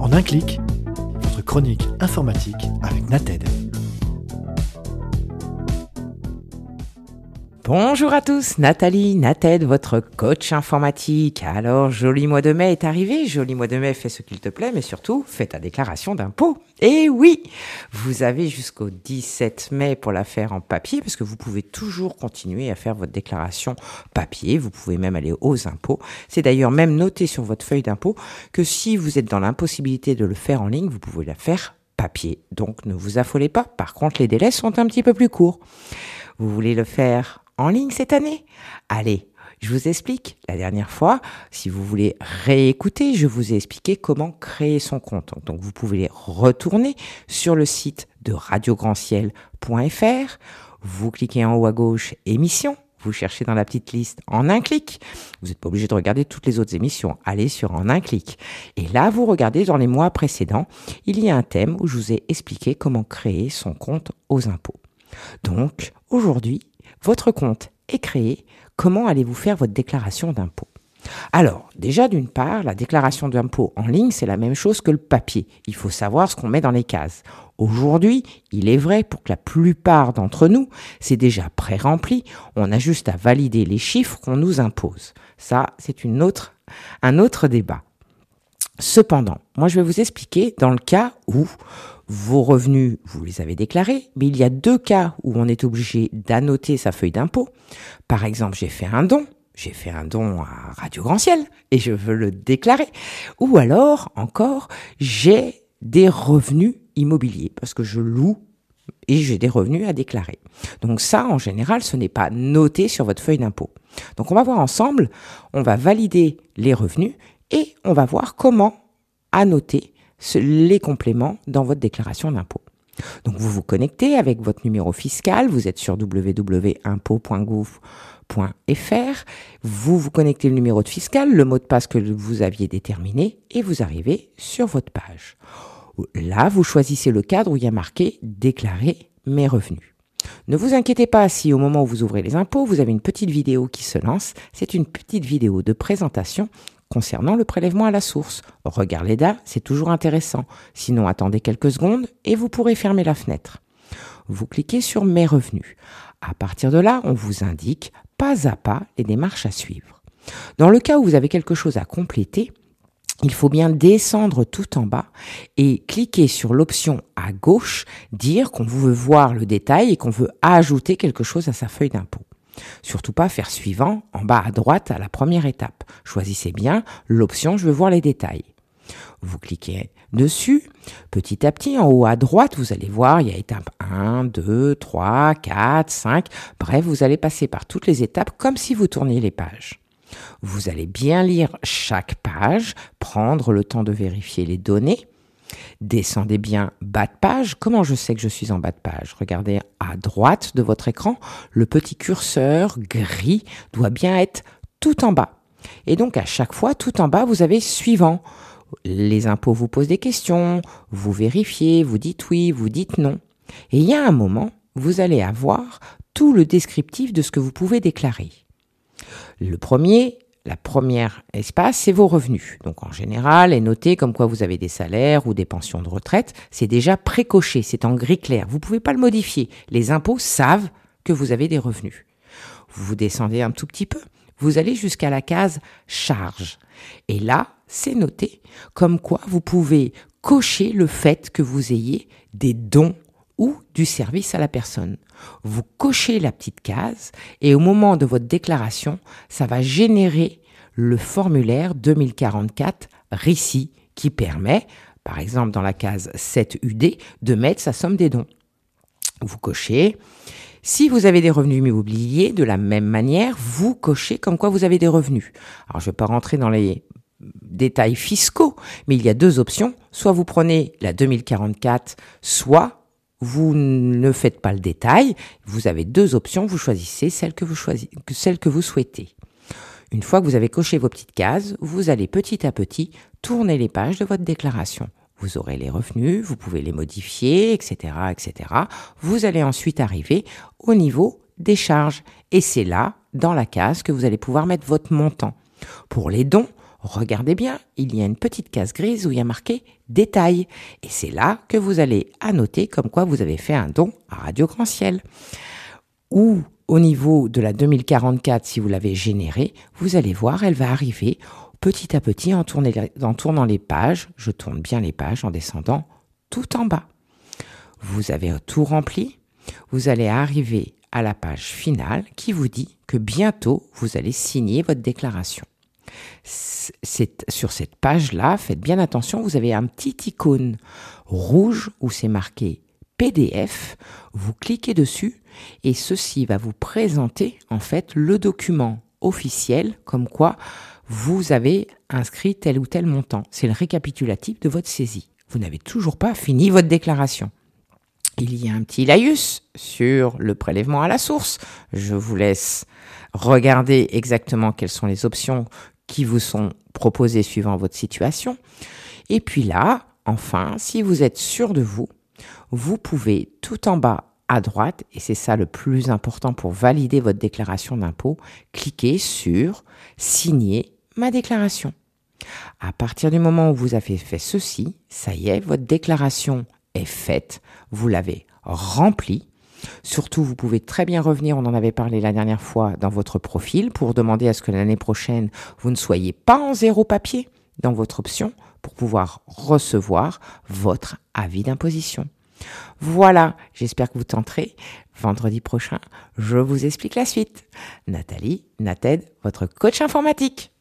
En un clic, votre chronique informatique avec Nated. Bonjour à tous, Nathalie, Nated, votre coach informatique. Alors, joli mois de mai est arrivé, joli mois de mai, fais ce qu'il te plaît, mais surtout, fais ta déclaration d'impôt. Et oui, vous avez jusqu'au 17 mai pour la faire en papier, parce que vous pouvez toujours continuer à faire votre déclaration papier, vous pouvez même aller aux impôts. C'est d'ailleurs même noté sur votre feuille d'impôt que si vous êtes dans l'impossibilité de le faire en ligne, vous pouvez la faire papier. Donc, ne vous affolez pas, par contre, les délais sont un petit peu plus courts. Vous voulez le faire en ligne cette année? Allez, je vous explique. La dernière fois, si vous voulez réécouter, je vous ai expliqué comment créer son compte. Donc, vous pouvez retourner sur le site de radiograndciel.fr. Vous cliquez en haut à gauche « Émissions ». Vous cherchez dans la petite liste « En un clic ». Vous n'êtes pas obligé de regarder toutes les autres émissions. Allez sur « En un clic ». Et là, vous regardez dans les mois précédents, il y a un thème où je vous ai expliqué comment créer son compte aux impôts. Donc, aujourd'hui, votre compte est créé. Comment allez-vous faire votre déclaration d'impôt? Alors, déjà d'une part, la déclaration d'impôt en ligne, c'est la même chose que le papier. Il faut savoir ce qu'on met dans les cases. Aujourd'hui, il est vrai pour que la plupart d'entre nous, c'est déjà pré-rempli. On a juste à valider les chiffres qu'on nous impose. Ça, c'est un autre débat. Cependant, moi je vais vous expliquer dans le cas où vos revenus, vous les avez déclarés, mais il y a deux cas où on est obligé d'annoter sa feuille d'impôt. Par exemple, j'ai fait un don à Radio Grand Ciel et je veux le déclarer. Ou alors, encore, j'ai des revenus immobiliers parce que je loue et j'ai des revenus à déclarer. Donc ça, en général, ce n'est pas noté sur votre feuille d'impôt. Donc on va voir ensemble, on va valider les revenus et on va voir comment annoter les compléments dans votre déclaration d'impôt. Donc vous vous connectez avec votre numéro fiscal, vous êtes sur www.impôts.gouv.fr, vous vous connectez le numéro de fiscal, le mot de passe que vous aviez déterminé et vous arrivez sur votre page. Là, vous choisissez le cadre où il y a marqué « Déclarer mes revenus ». Ne vous inquiétez pas si au moment où vous ouvrez les impôts, vous avez une petite vidéo qui se lance. C'est une petite vidéo de présentation concernant le prélèvement à la source. Regardez-la, c'est toujours intéressant. Sinon, attendez quelques secondes et vous pourrez fermer la fenêtre. Vous cliquez sur « Mes revenus ». À partir de là, on vous indique pas à pas les démarches à suivre. Dans le cas où vous avez quelque chose à compléter, il faut bien descendre tout en bas et cliquer sur l'option à gauche, dire qu'on veut voir le détail et qu'on veut ajouter quelque chose à sa feuille d'impôt. Surtout pas faire suivant en bas à droite à la première étape. Choisissez bien l'option « Je veux voir les détails ». Vous cliquez dessus. Petit à petit, en haut à droite, vous allez voir, il y a étape 1, 2, 3, 4, 5. Bref, vous allez passer par toutes les étapes comme si vous tourniez les pages. Vous allez bien lire chaque page, prendre le temps de vérifier les données. Descendez bien bas de page. Comment je sais que je suis en bas de page? Regardez à droite de votre écran, le petit curseur gris doit bien être tout en bas. Et donc à chaque fois, tout en bas, vous avez suivant. Les impôts vous posent des questions, vous vérifiez, vous dites oui, vous dites non. Et il y a un moment, vous allez avoir tout le descriptif de ce que vous pouvez déclarer. La première espace, c'est vos revenus. Donc en général, est noté comme quoi vous avez des salaires ou des pensions de retraite. C'est déjà précoché, c'est en gris clair. Vous ne pouvez pas le modifier. Les impôts savent que vous avez des revenus. Vous descendez un tout petit peu. Vous allez jusqu'à la case charges. Et là, c'est noté comme quoi vous pouvez cocher le fait que vous ayez des dons ou du service à la personne. Vous cochez la petite case et au moment de votre déclaration, ça va générer le formulaire 2044 RICI qui permet, par exemple dans la case 7UD, de mettre sa somme des dons. Vous cochez. Si vous avez des revenus immobiliers, de la même manière, vous cochez comme quoi vous avez des revenus. Alors je ne vais pas rentrer dans les détails fiscaux, mais il y a deux options. Soit vous prenez la 2044, soit vous ne faites pas le détail. Vous avez deux options, vous choisissez celle que vous souhaitez. Une fois que vous avez coché vos petites cases, vous allez petit à petit tourner les pages de votre déclaration. Vous aurez les revenus, vous pouvez les modifier, etc., etc. Vous allez ensuite arriver au niveau des charges. Et c'est là, dans la case, que vous allez pouvoir mettre votre montant. Pour les dons, regardez bien, il y a une petite case grise où il y a marqué « Détails ». Et c'est là que vous allez annoter comme quoi vous avez fait un don à Radio Grand Ciel. Ou au niveau de la 2044, si vous l'avez générée, vous allez voir, elle va arriver petit à petit en tournant les pages. Je tourne bien les pages en descendant tout en bas. Vous avez tout rempli. Vous allez arriver à la page finale qui vous dit que bientôt vous allez signer votre déclaration. Sur cette page-là, faites bien attention, vous avez un petit icône rouge où c'est marqué PDF. Vous cliquez dessus et ceci va vous présenter en fait le document officiel comme quoi vous avez inscrit tel ou tel montant. C'est le récapitulatif de votre saisie. Vous n'avez toujours pas fini votre déclaration. Il y a un petit laïus sur le prélèvement à la source. Je vous laisse regarder exactement quelles sont les options qui vous sont proposées suivant votre situation. Et puis là, enfin, si vous êtes sûr de vous, vous pouvez tout en bas à droite, et c'est ça le plus important pour valider votre déclaration d'impôt, cliquer sur « Signer ma déclaration ». À partir du moment où vous avez fait ceci, ça y est, votre déclaration est faite, vous l'avez remplie. Surtout, vous pouvez très bien revenir, on en avait parlé la dernière fois, dans votre profil pour demander à ce que l'année prochaine, vous ne soyez pas en 0 papier dans votre option pour pouvoir recevoir votre avis d'imposition. Voilà, j'espère que vous tenterez. Vendredi prochain, je vous explique la suite. Nathalie, Nated, votre coach informatique.